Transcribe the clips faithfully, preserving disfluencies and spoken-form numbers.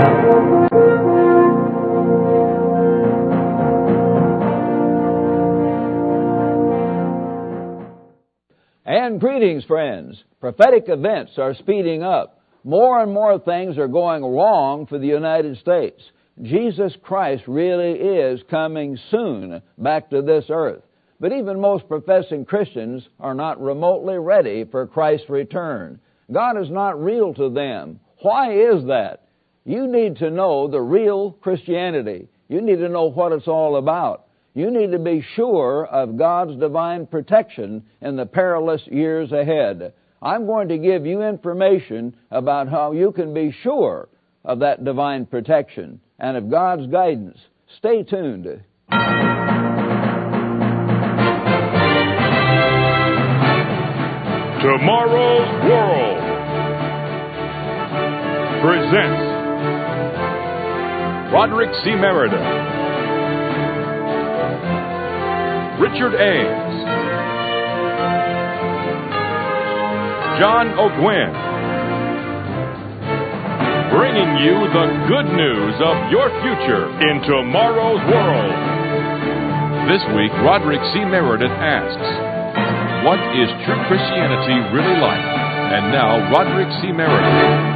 And greetings, friends. Prophetic events are speeding up. More and more things are going wrong for the United States. Jesus Christ really is coming soon back to this earth. But even most professing Christians are not remotely ready for Christ's return. God is not real to them. Why is that? You need to know the real Christianity. You need to know what it's all about. You need to be sure of God's divine protection in the perilous years ahead. I'm going to give you information about how you can be sure of that divine protection and of God's guidance. Stay tuned. Tomorrow's World presents Roderick C. Meredith, Richard Ames, John O'Gwen, bringing you the good news of your future in tomorrow's world. This week, Roderick C. Meredith asks, what is true Christianity really like? And now, Roderick C. Meredith.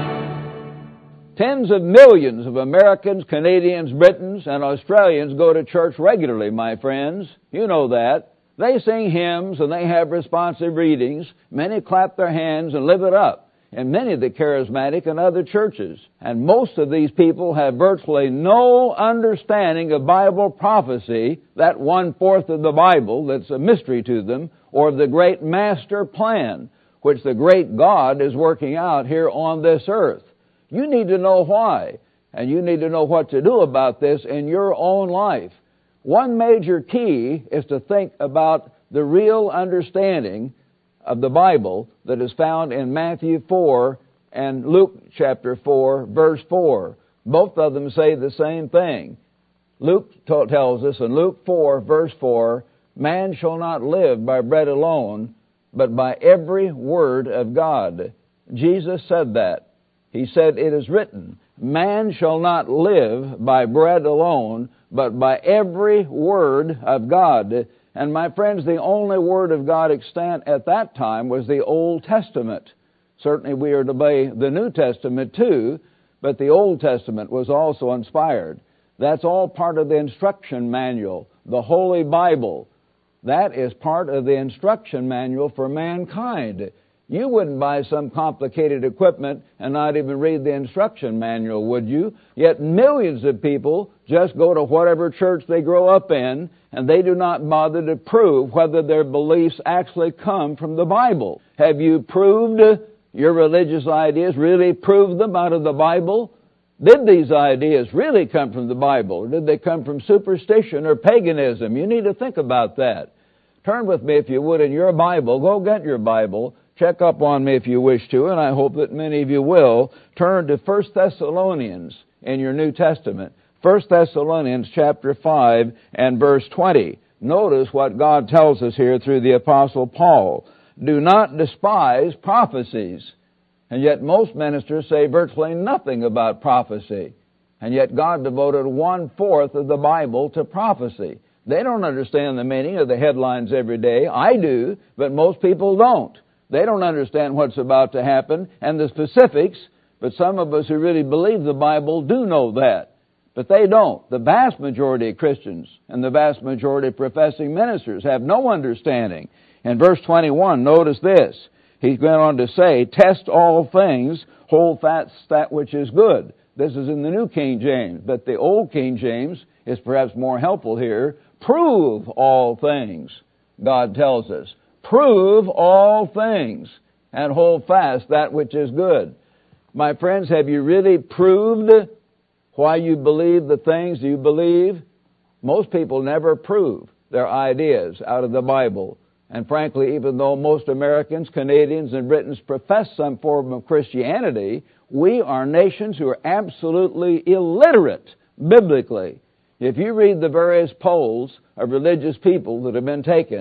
Tens of millions of Americans, Canadians, Britons, and Australians go to church regularly, my friends. You know that. They sing hymns and they have responsive readings. Many clap their hands and live it up in many of the charismatic and other churches. And most of these people have virtually no understanding of Bible prophecy, that one-fourth of the Bible that's a mystery to them, or of the great master plan which the great God is working out here on this earth. You need to know why, and you need to know what to do about this in your own life. One major key is to think about the real understanding of the Bible that is found in Matthew four and Luke chapter four, verse four. Both of them say the same thing. Luke tells us in Luke four, verse four, man shall not live by bread alone, but by every word of God. Jesus said that. He said, it is written, man shall not live by bread alone, but by every word of God. And my friends, the only word of God extant at that time was the Old Testament. Certainly we are to obey the New Testament too, but the Old Testament was also inspired. That's all part of the instruction manual, the Holy Bible. That is part of the instruction manual for mankind. You wouldn't buy some complicated equipment and not even read the instruction manual, would you? Yet millions of people just go to whatever church they grow up in, and they do not bother to prove whether their beliefs actually come from the Bible. Have you proved your religious ideas, really proved them out of the Bible? Did these ideas really come from the Bible, or did they come from superstition or paganism? You need to think about that. Turn with me, if you would, in your Bible. Go get your Bible. Check up on me if you wish to, and I hope that many of you will. Turn to First Thessalonians in your New Testament. First Thessalonians chapter five and verse twenty. Notice what God tells us here through the Apostle Paul. Do not despise prophecies. And yet most ministers say virtually nothing about prophecy. And yet God devoted one-fourth of the Bible to prophecy. They don't understand the meaning of the headlines every day. I do, but most people don't. They don't understand what's about to happen and the specifics, but some of us who really believe the Bible do know that. But they don't. The vast majority of Christians and the vast majority of professing ministers have no understanding. In verse twenty-one, notice this. He went on to say, test all things, hold fast that which is good. This is in the New King James, but the Old King James is perhaps more helpful here. Prove all things, God tells us. Prove all things and hold fast that which is good. My friends, have you really proved why you believe the things you believe? Most people never prove their ideas out of the Bible. And frankly, even though most Americans, Canadians, and Britons profess some form of Christianity, we are nations who are absolutely illiterate biblically. If you read the various polls of religious people that have been taken,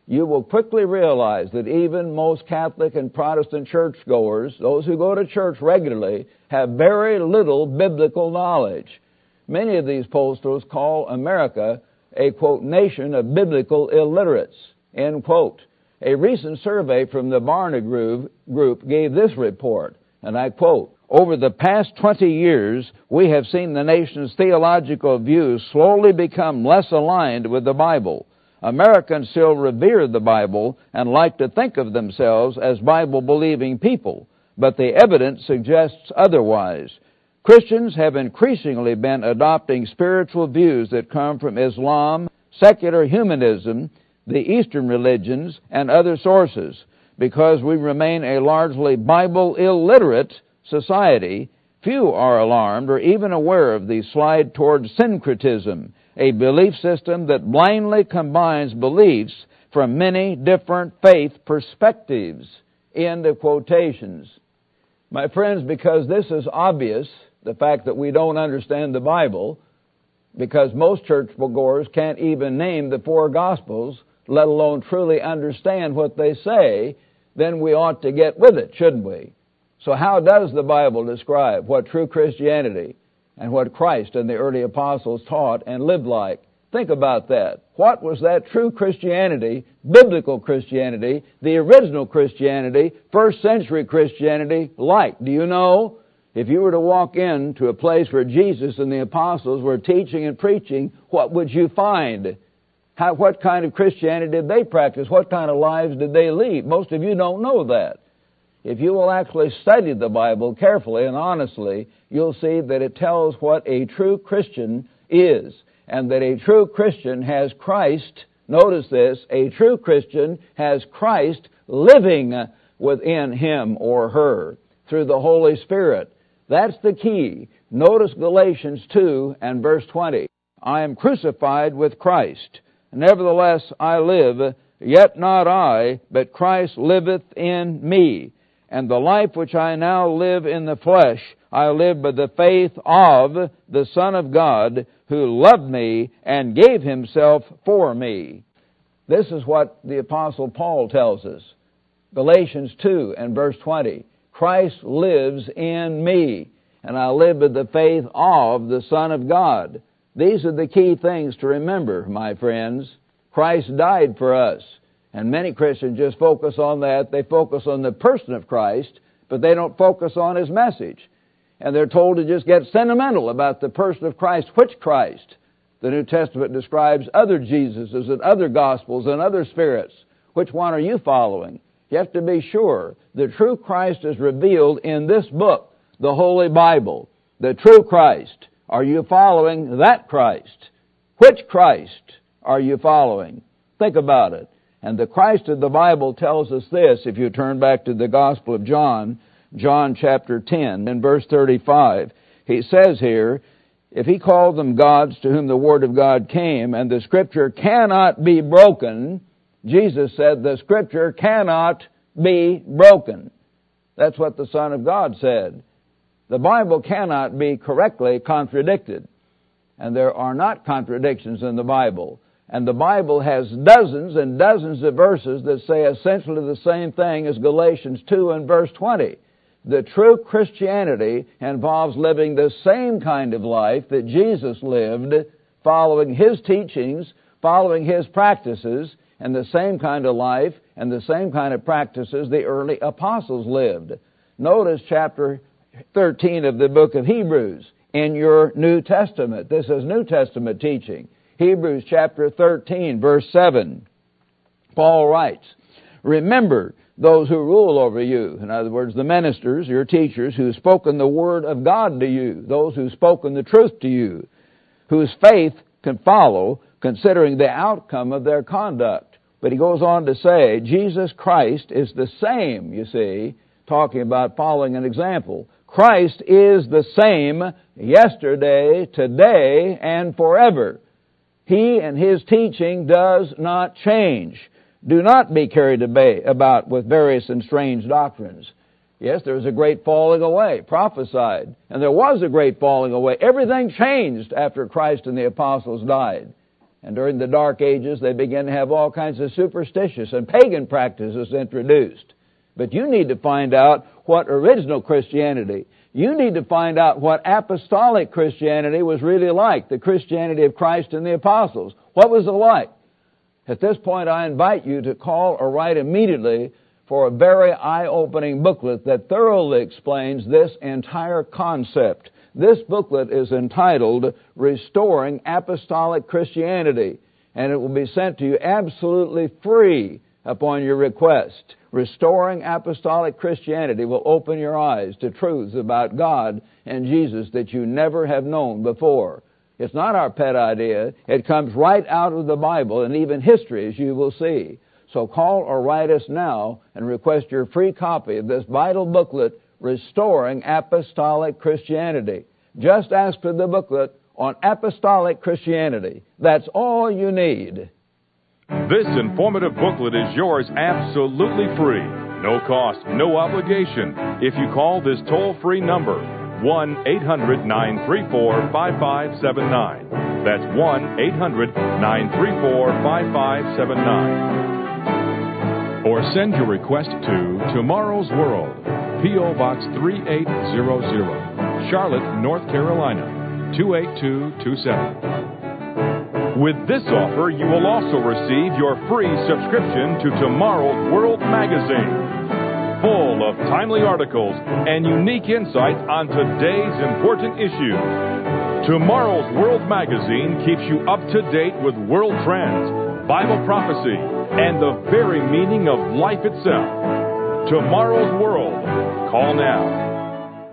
you will quickly realize that even most Catholic and Protestant churchgoers, those who go to church regularly, have very little biblical knowledge. Many of these pollsters call America a, quote, nation of biblical illiterates, end quote. A recent survey from the Barna Group gave this report, and I quote, "Over the past twenty years, we have seen the nation's theological views slowly become less aligned with the Bible. Americans still revere the Bible and like to think of themselves as Bible-believing people, but the evidence suggests otherwise. Christians have increasingly been adopting spiritual views that come from Islam, secular humanism, the Eastern religions, and other sources. Because we remain a largely Bible-illiterate society, few are alarmed or even aware of the slide toward syncretism, a belief system that blindly combines beliefs from many different faith perspectives." End of quotations. My friends, because this is obvious, the fact that we don't understand the Bible, because most churchgoers can't even name the four Gospels, let alone truly understand what they say, then we ought to get with it, shouldn't we? So how does the Bible describe what true Christianity and what Christ and the early apostles taught and lived like? Think about that. What was that true Christianity, biblical Christianity, the original Christianity, first century Christianity like? Do you know? If you were to walk into a place where Jesus and the apostles were teaching and preaching, what would you find? How, what kind of Christianity did they practice? What kind of lives did they lead? Most of you don't know that. If you will actually study the Bible carefully and honestly, you'll see that it tells what a true Christian is, and that a true Christian has Christ, notice this, a true Christian has Christ living within him or her through the Holy Spirit. That's the key. Notice Galatians two and verse twenty. "I am crucified with Christ. Nevertheless I live, yet not I, but Christ liveth in me. And the life which I now live in the flesh, I live by the faith of the Son of God, who loved me and gave himself for me." This is what the Apostle Paul tells us. Galatians two and verse twenty. "Christ lives in me, and I live by the faith of the Son of God." These are the key things to remember, my friends. Christ died for us. And many Christians just focus on that. They focus on the person of Christ, but they don't focus on His message. And they're told to just get sentimental about the person of Christ. Which Christ? The New Testament describes other Jesuses and other Gospels and other spirits. Which one are you following? You have to be sure the true Christ is revealed in this book, the Holy Bible. The true Christ. Are you following that Christ? Which Christ are you following? Think about it. And the Christ of the Bible tells us this, if you turn back to the Gospel of John, John chapter ten and verse thirty-five. He says here, "If he called them gods to whom the Word of God came, and the Scripture cannot be broken," Jesus said, the Scripture cannot be broken. That's what the Son of God said. The Bible cannot be correctly contradicted. And there are not contradictions in the Bible. And the Bible has dozens and dozens of verses that say essentially the same thing as Galatians two and verse twenty. The true Christianity involves living the same kind of life that Jesus lived, following His teachings, following His practices, and the same kind of life and the same kind of practices the early apostles lived. Notice chapter thirteen of the book of Hebrews in your New Testament. This is New Testament teaching. Hebrews chapter thirteen, verse seven. Paul writes, "Remember those who rule over you," in other words, the ministers, your teachers, who've spoken the word of God to you, those who've spoken the truth to you, whose faith can follow, considering the outcome of their conduct. But he goes on to say, Jesus Christ is the same, you see, talking about following an example. Christ is the same yesterday, today, and forever. He and His teaching does not change. Do not be carried about with various and strange doctrines. Yes, there was a great falling away, prophesied. And there was a great falling away. Everything changed after Christ and the apostles died. And during the Dark Ages, they began to have all kinds of superstitious and pagan practices introduced. But you need to find out what original Christianity, you need to find out what apostolic Christianity was really like, the Christianity of Christ and the apostles. What was it like? At this point, I invite you to call or write immediately for a very eye-opening booklet that thoroughly explains this entire concept. This booklet is entitled Restoring Apostolic Christianity, and it will be sent to you absolutely free upon your request. Restoring Apostolic Christianity will open your eyes to truths about God and Jesus that you never have known before. It's not our pet idea. It comes right out of the Bible and even history, as you will see. So call or write us now and request your free copy of this vital booklet, Restoring Apostolic Christianity. Just ask for the booklet on Apostolic Christianity. That's all you need. This informative booklet is yours absolutely free. No cost, no obligation. If you call this toll-free number, one eight hundred nine three four five five seven nine. That's one eight hundred nine three four five five seven nine. Or send your request to Tomorrow's World, P O. Box three eight zero zero, Charlotte, North Carolina, two eight two two seven. With this offer, you will also receive your free subscription to Tomorrow's World magazine, full of timely articles and unique insights on today's important issues. Tomorrow's World magazine keeps you up to date with world trends, Bible prophecy, and the very meaning of life itself. Tomorrow's World. Call now.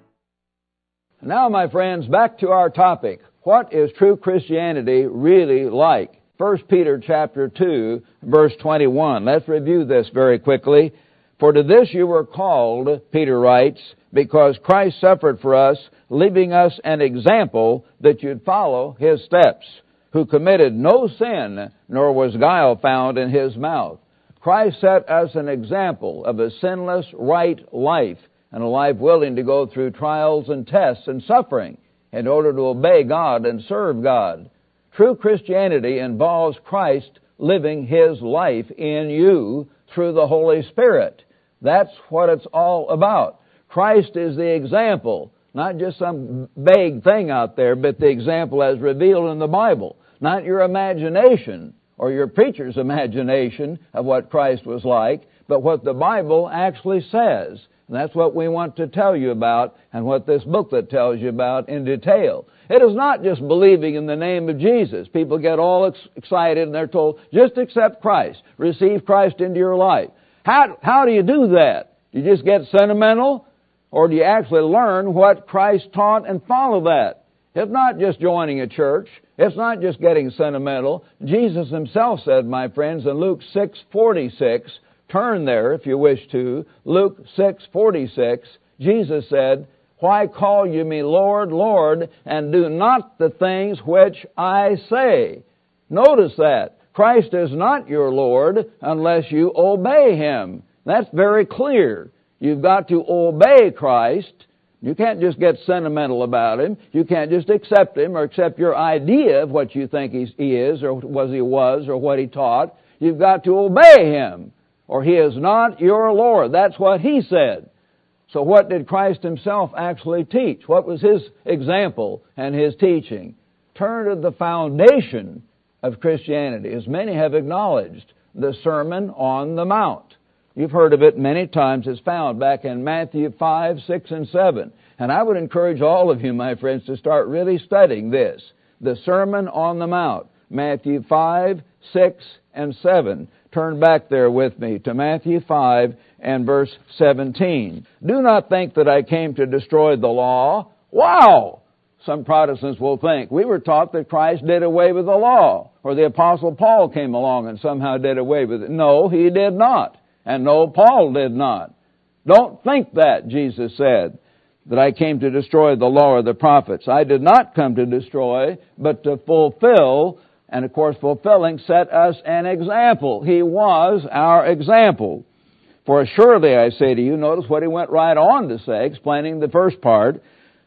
Now, my friends, back to our topic. What is true Christianity really like? First Peter chapter two, verse twenty-one. Let's review this very quickly. For to this you were called, Peter writes, because Christ suffered for us, leaving us an example that you'd follow His steps, who committed no sin, nor was guile found in His mouth. Christ set us an example of a sinless, right life, and a life willing to go through trials and tests and suffering in order to obey God and serve God. True Christianity involves Christ living His life in you through the Holy Spirit. That's what it's all about. Christ is the example, not just some vague thing out there, but the example as revealed in the Bible. Not your imagination or your preacher's imagination of what Christ was like, but what the Bible actually says. And that's what we want to tell you about and what this booklet tells you about in detail. It is not just believing in the name of Jesus. People get all ex- excited and they're told, just accept Christ. Receive Christ into your life. How, how do you do that? You just get sentimental? Or do you actually learn what Christ taught and follow that? It's not just joining a church. It's not just getting sentimental. Jesus Himself said, my friends, in Luke six forty-six, turn there if you wish to, Luke six forty-six, Jesus said, why call you me Lord, Lord, and do not the things which I say? Notice that. Christ is not your Lord unless you obey Him. That's very clear. You've got to obey Christ. You can't just get sentimental about Him. You can't just accept Him or accept your idea of what you think He is or what He was or what He taught. You've got to obey Him, or He is not your Lord. That's what He said. So what did Christ Himself actually teach? What was His example and His teaching? Turn to the foundation of Christianity, as many have acknowledged, the Sermon on the Mount. You've heard of it many times. It's found back in Matthew five, six, and seven. And I would encourage all of you, my friends, to start really studying this. The Sermon on the Mount, Matthew five, six, and seven. Turn back there with me to Matthew five and verse seventeen. Do not think that I came to destroy the law. Wow! Some Protestants will think, we were taught that Christ did away with the law, or the Apostle Paul came along and somehow did away with it. No, he did not. And no, Paul did not. Don't think that, Jesus said, that I came to destroy the law or the prophets. I did not come to destroy, but to fulfill, and of course fulfilling set us an example. He was our example. For surely I say to you, notice what he went right on to say, explaining the first part,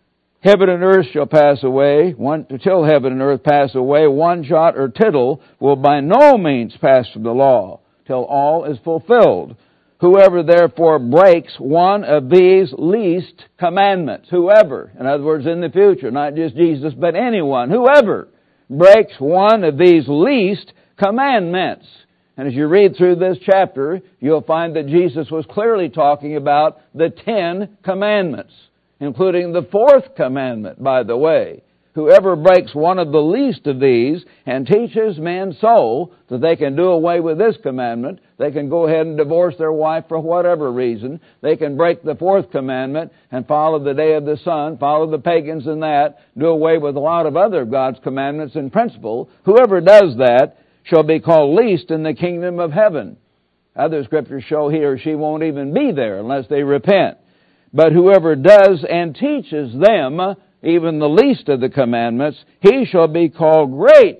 Heaven and earth shall pass away, one, till heaven and earth pass away, one jot or tittle will by no means pass from the law, till all is fulfilled. Whoever therefore breaks one of these least commandments, whoever, in other words, in the future, not just Jesus, but anyone, whoever breaks one of these least commandments. And as you read through this chapter, you'll find that Jesus was clearly talking about the Ten Commandments, including the fourth commandment, by the way. Whoever breaks one of the least of these and teaches men so that they can do away with this commandment, they can go ahead and divorce their wife for whatever reason, they can break the fourth commandment and follow the day of the sun, follow the pagans in that, do away with a lot of other God's commandments in principle, whoever does that shall be called least in the kingdom of heaven. Other scriptures show he or she won't even be there unless they repent. But whoever does and teaches them, even the least of the commandments, he shall be called great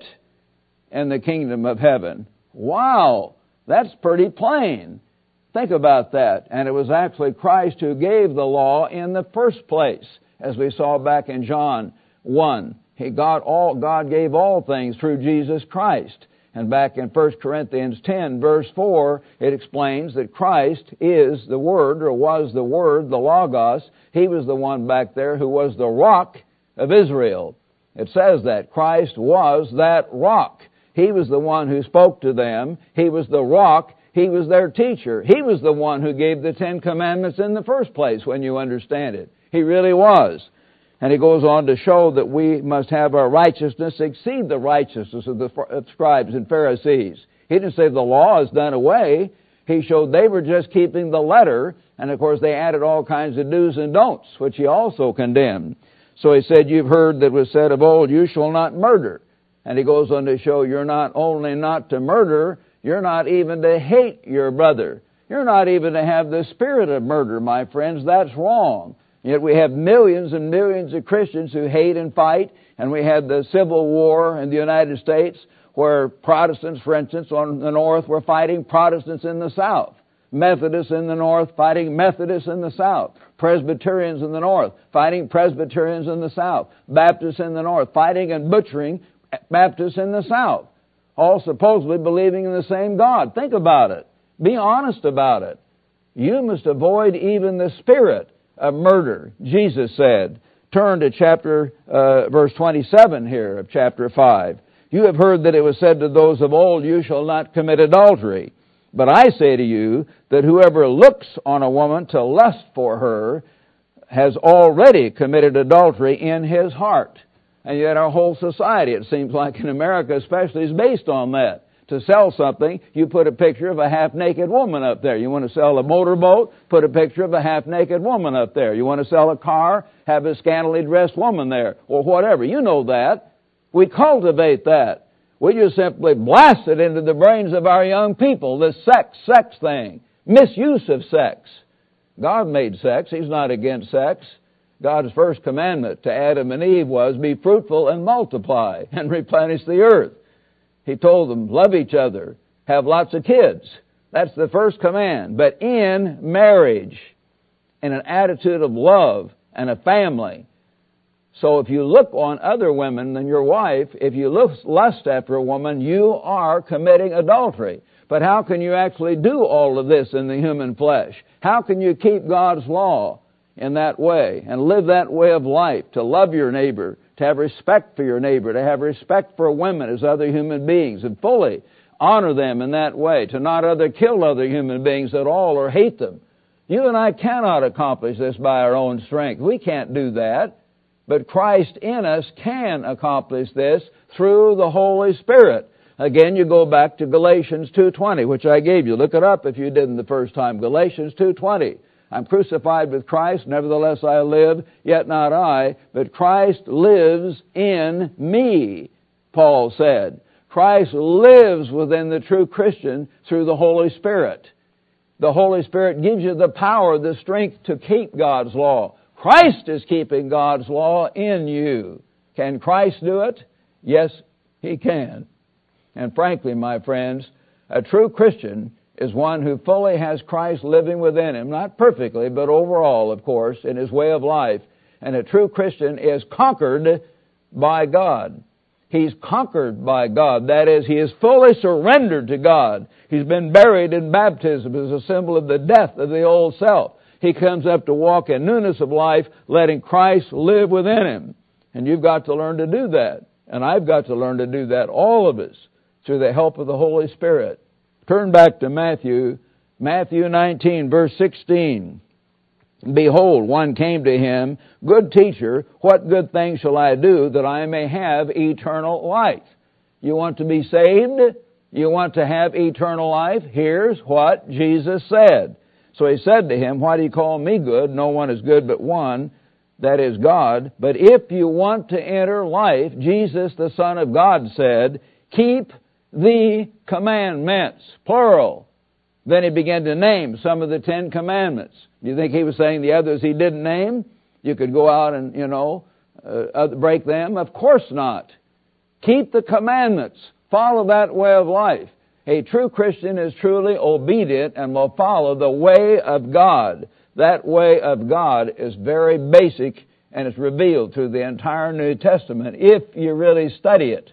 in the kingdom of heaven. Wow, that's pretty plain. Think about that. And it was actually Christ who gave the law in the first place, as we saw back in John one. He got all, God gave all things through Jesus Christ. And back in First Corinthians ten, verse four, it explains that Christ is the Word, or was the Word, the Logos. He was the one back there who was the rock of Israel. It says that Christ was that rock. He was the one who spoke to them. He was the rock. He was their teacher. He was the one who gave the Ten Commandments in the first place, when you understand it. He really was. And he goes on to show that we must have our righteousness exceed the righteousness of the scribes and Pharisees. He didn't say the law is done away. He showed they were just keeping the letter, and of course they added all kinds of do's and don'ts, which he also condemned. So he said, you've heard that was said of old, you shall not murder. And he goes on to show you're not only not to murder, you're not even to hate your brother. You're not even to have the spirit of murder, my friends. That's wrong. Yet we have millions and millions of Christians who hate and fight, and we had the Civil War in the United States where Protestants, for instance, on the north were fighting Protestants in the south. Methodists in the north fighting Methodists in the south. Presbyterians in the north fighting Presbyterians in the south. Baptists in the north fighting and butchering Baptists in the south. All supposedly believing in the same God. Think about it. Be honest about it. You must avoid even the spirit of murder, Jesus said. Turn to chapter, uh, verse twenty-seven here of chapter five. You have heard that it was said to those of old, you shall not commit adultery. But I say to you that whoever looks on a woman to lust for her has already committed adultery in his heart. And yet our whole society, it seems like in America especially, is based on that. To sell something, you put a picture of a half-naked woman up there. You want to sell a motorboat, put a picture of a half-naked woman up there. You want to sell a car, have a scantily dressed woman there, or whatever. You know that. We cultivate that. We just simply blast it into the brains of our young people, this sex, sex thing, misuse of sex. God made sex. He's not against sex. God's first commandment to Adam and Eve was, be fruitful and multiply and replenish the earth. He told them, love each other, have lots of kids. That's the first command. But in marriage, in an attitude of love and a family. So if you look on other women than your wife, if you lust after a woman, you are committing adultery. But how can you actually do all of this in the human flesh? How can you keep God's law in that way and live that way of life, to love your neighbor, to have respect for your neighbor, to have respect for women as other human beings, and fully honor them in that way, to not other kill other human beings at all or hate them? You and I cannot accomplish this by our own strength. We can't do that. But Christ in us can accomplish this through the Holy Spirit. Again, you go back to Galatians two twenty, which I gave you. Look it up if you didn't the first time. Galatians two twenty. I'm crucified with Christ, nevertheless I live, yet not I, but Christ lives in me, Paul said. Christ lives within the true Christian through the Holy Spirit. The Holy Spirit gives you the power, the strength to keep God's law. Christ is keeping God's law in you. Can Christ do it? Yes, He can. And frankly, my friends, a true Christian is one who fully has Christ living within him, not perfectly, but overall, of course, in his way of life. And a true Christian is conquered by God. He's conquered by God. That is, he is fully surrendered to God. He's been buried in baptism as a symbol of the death of the old self. He comes up to walk in newness of life, letting Christ live within him. And you've got to learn to do that. And I've got to learn to do that, all of us, through the help of the Holy Spirit. Turn back to Matthew, Matthew nineteen, verse sixteen. Behold, one came to him, Good teacher, what good thing shall I do that I may have eternal life? You want to be saved? You want to have eternal life? Here's what Jesus said. So he said to him, Why do you call me good? No one is good but one, that is God. But if you want to enter life, Jesus, the Son of God, said, Keep the commandments, plural. Then he began to name some of the Ten Commandments. Do you think he was saying the others he didn't name? You could go out and, you know, uh, break them? Of course not. Keep the commandments. Follow that way of life. A true Christian is truly obedient and will follow the way of God. That way of God is very basic and it's revealed through the entire New Testament if you really study it.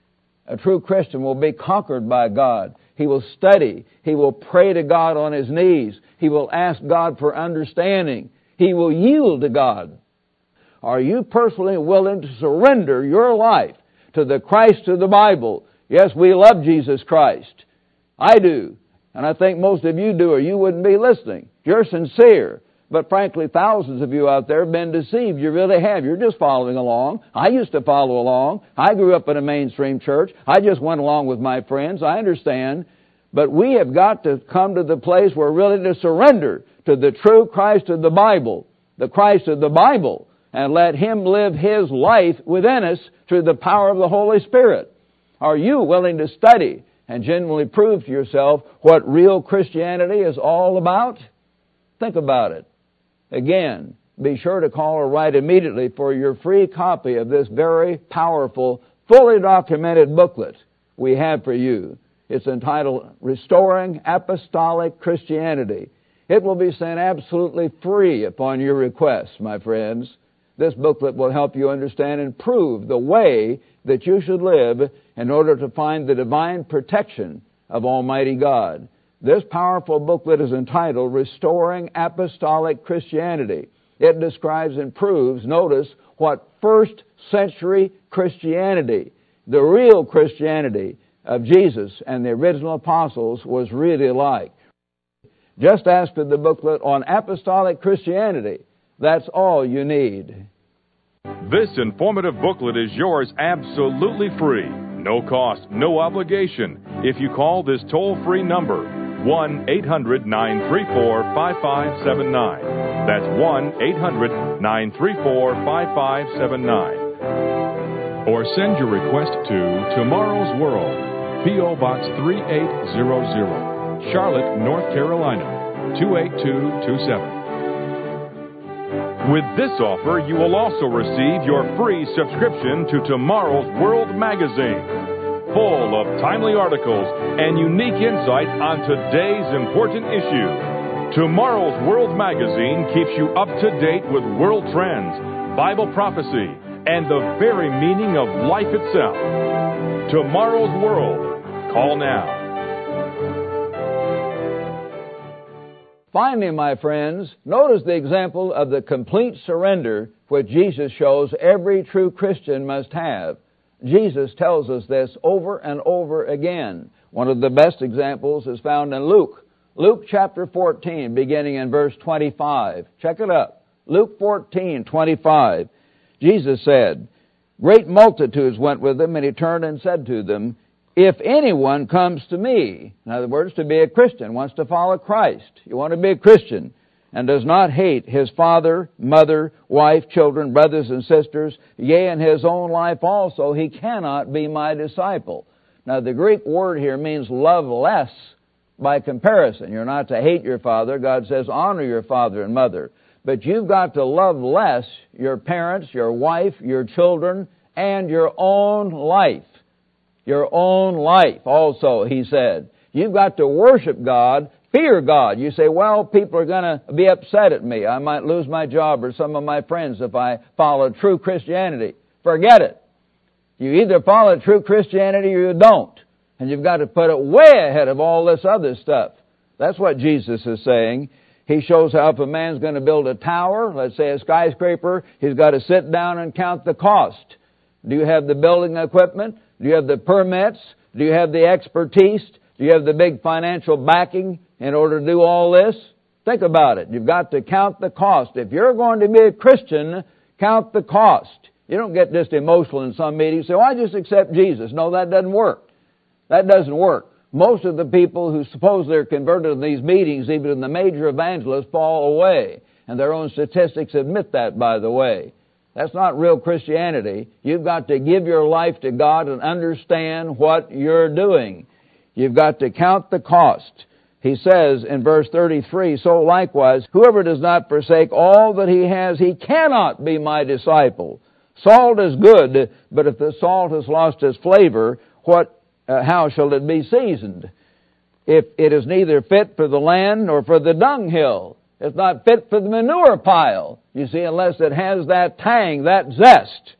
A true Christian will be conquered by God. He will study. He will pray to God on his knees. He will ask God for understanding. He will yield to God. Are you personally willing to surrender your life to the Christ of the Bible? Yes, we love Jesus Christ. I do. And I think most of you do, or you wouldn't be listening. You're sincere. But frankly, thousands of you out there have been deceived. You really have. You're just following along. I used to follow along. I grew up in a mainstream church. I just went along with my friends. I understand. But we have got to come to the place where we're really to surrender to the true Christ of the Bible, the Christ of the Bible, and let Him live His life within us through the power of the Holy Spirit. Are you willing to study and genuinely prove to yourself what real Christianity is all about? Think about it. Again, be sure to call or write immediately for your free copy of this very powerful, fully documented booklet we have for you. It's entitled Restoring Apostolic Christianity. It will be sent absolutely free upon your request, my friends. This booklet will help you understand and prove the way that you should live in order to find the divine protection of Almighty God. This powerful booklet is entitled Restoring Apostolic Christianity. It describes and proves, notice, what first century Christianity, the real Christianity of Jesus and the original apostles, was really like. Just ask for the booklet on apostolic Christianity. That's all you need. This informative booklet is yours absolutely free. No cost, no obligation. If you call this toll-free number, one eight hundred nine three four five five seven nine. That's one eight hundred nine three four five five seven nine. Or send your request to Tomorrow's World, P O. Box three eight zero zero, Charlotte, North Carolina, two eight two two seven. With this offer, you will also receive your free subscription to Tomorrow's World magazine, full of timely articles and unique insight on today's important issue. Tomorrow's World magazine keeps you up to date with world trends, Bible prophecy, and the very meaning of life itself. Tomorrow's World. Call now. Finally, my friends, notice the example of the complete surrender which Jesus shows every true Christian must have. Jesus tells us this over and over again. One of the best examples is found in Luke. Luke chapter fourteen, beginning in verse twenty-five. Check it up. Luke fourteen, twenty-five. Jesus said, Great multitudes went with him, and he turned and said to them, If anyone comes to me, in other words, to be a Christian, wants to follow Christ, you want to be a Christian, and does not hate his father, mother, wife, children, brothers and sisters, yea, and his own life also, he cannot be my disciple. Now, the Greek word here means love less by comparison. You're not to hate your father. God says honor your father and mother. But you've got to love less your parents, your wife, your children, and your own life. Your own life also, he said. You've got to worship God Fear God. You say, well, people are going to be upset at me. I might lose my job or some of my friends if I follow true Christianity. Forget it. You either follow true Christianity or you don't. And you've got to put it way ahead of all this other stuff. That's what Jesus is saying. He shows how if a man's going to build a tower, let's say a skyscraper, he's got to sit down and count the cost. Do you have the building equipment? Do you have the permits? Do you have the expertise? Do you have the big financial backing in order to do all this? Think about it. You've got to count the cost. If you're going to be a Christian, count the cost. You don't get just emotional in some meetings. Say, well, I just accept Jesus. No, that doesn't work. That doesn't work. Most of the people who suppose they're converted in these meetings, even in the major evangelists, fall away. And their own statistics admit that, by the way. That's not real Christianity. You've got to give your life to God and understand what you're doing. You've got to count the cost. He says in verse thirty-three, so likewise, whoever does not forsake all that he has, he cannot be my disciple. Salt is good, but if the salt has lost its flavor, what Uh, how shall it be seasoned? If it is neither fit for the land nor for the dunghill, it's not fit for the manure pile, you see, unless it has that tang, that zest.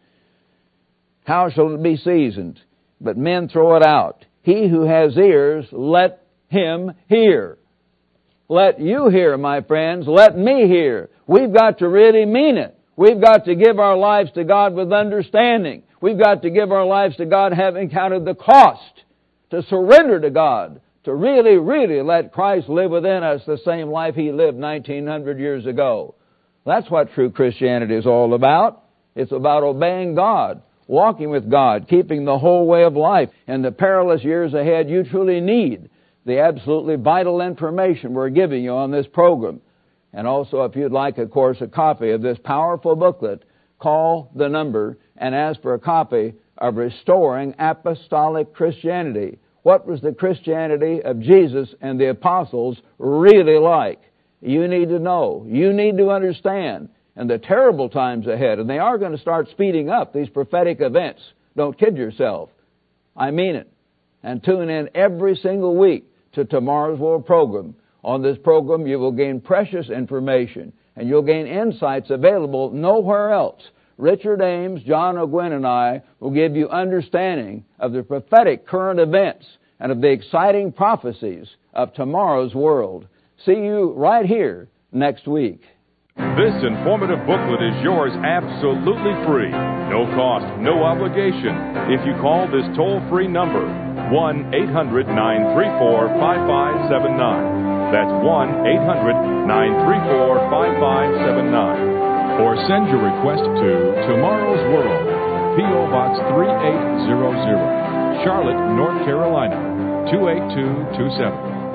How shall it be seasoned? But men throw it out. He who has ears, let him hear. Let you hear, my friends. Let me hear. We've got to really mean it. We've got to give our lives to God with understanding. We've got to give our lives to God having counted the cost, to surrender to God, to really, really let Christ live within us the same life He lived nineteen hundred years ago. That's what true Christianity is all about. It's about obeying God, walking with God, keeping the whole way of life. In the perilous years ahead, you truly need the absolutely vital information we're giving you on this program. And also, if you'd like, of course, a copy of this powerful booklet, call the number and ask for a copy of Restoring Apostolic Christianity. What was the Christianity of Jesus and the apostles really like? You need to know. You need to understand. And the terrible times ahead, and they are going to start speeding up, these prophetic events. Don't kid yourself. I mean it. And tune in every single week to Tomorrow's World program. On this program, you will gain precious information, and you'll gain insights available nowhere else. Richard Ames, John Ogwyn, and I will give you understanding of the prophetic current events and of the exciting prophecies of tomorrow's world. See you right here next week. This informative booklet is yours absolutely free. No cost, no obligation. If you call this toll-free number, one eight hundred, nine three four, five five seven nine. That's one eight hundred, nine three four, five five seven nine. Or send your request to Tomorrow's World, P O. Box three eight zero zero, Charlotte, North Carolina, two eight two two seven.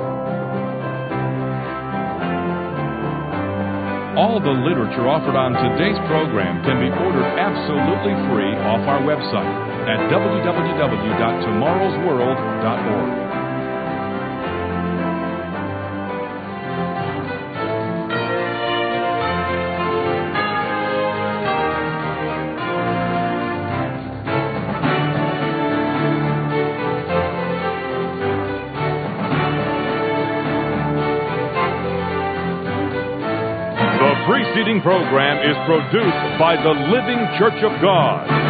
All the literature offered on today's program can be ordered absolutely free off our website at w w w dot tomorrows world dot org. The preceding program is produced by the Living Church of God.